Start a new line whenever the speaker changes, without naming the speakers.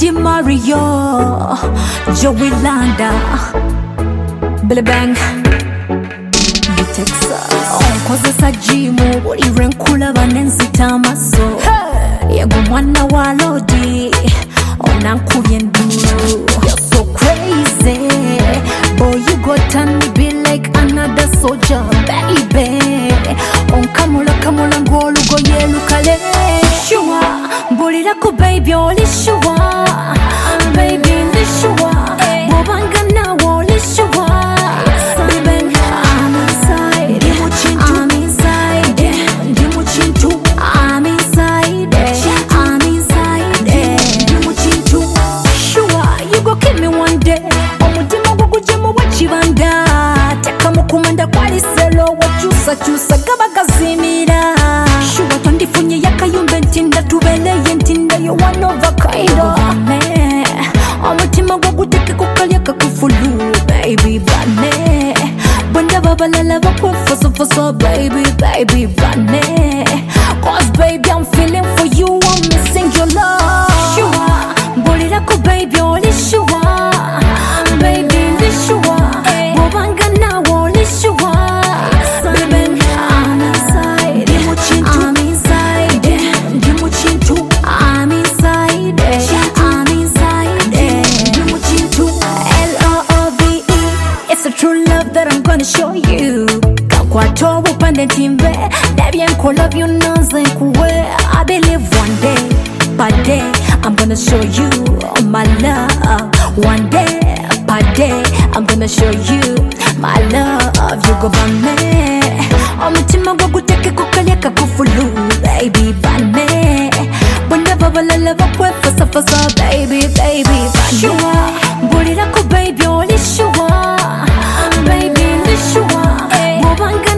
Di Mario, Joey Landa, Billy Bang, you Texas. Onkozesa jimu, buli nkulaba nenzitama so. Yego mwana wa Lodi, onankubye enduru. You're so crazy, boy you got turn me be like another soldier, baby. Onkamula kamula ngolugo yelukale. Sure, mbulirako baby oli sure, baby ndi sure. Bobanga nawe oli sure. Baby, I'm inside, I'm inside, I'm inside, I'm inside, sure, you go kill me one day. Omutima gugujemu wachibanda, teka mukumanda kwali selo wachusa gabagazimira. Sure, tondifunye yakayumbe ntinda tubeleye ntinda yo one of a kind. Omutima guguteke kukalya kakufulu, baby bane. Banda babalala bakwefosofoso, baby bane. Cause baby I'm feeling for you, I'm missing your love. Sure, mbulirako baby oli sure, baby ndi sure. Bobanga nawe oli sure. Baby I'm inside, I'm inside, I'm inside, I'm inside, Love. It's a true love that I'm gonna show you. Kakwato upande timbe, Debian love you nonze kuwe. I believe one day, by day, I'm gonna show you my love. One day, by day, I'm gonna show you my love. You go by me. Omutima gwaguteke kukalya kakufulu, baby bane. Banda babalala bakwefosofoso, baby bane. Sure, mbulirako baby oli sure, baby ndi sure. Bobanga